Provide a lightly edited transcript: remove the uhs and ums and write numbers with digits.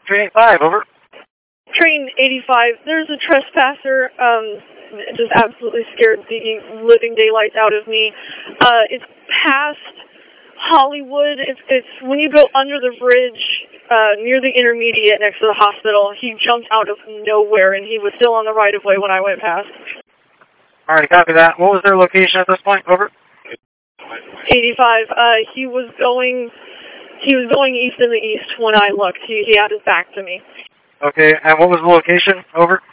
Train 5, over. Train 85, there's a trespasser, just absolutely scared the living daylights out of me. It's past Hollywood. It's when you go under the bridge, near the intermediate next to the hospital. He jumped out of nowhere, and he was still on the right-of-way when I went past. Alright, copy that. What was their location at this point, over? 85, he was going east in the east when I looked. He had his back to me. Okay, and what was the location, over?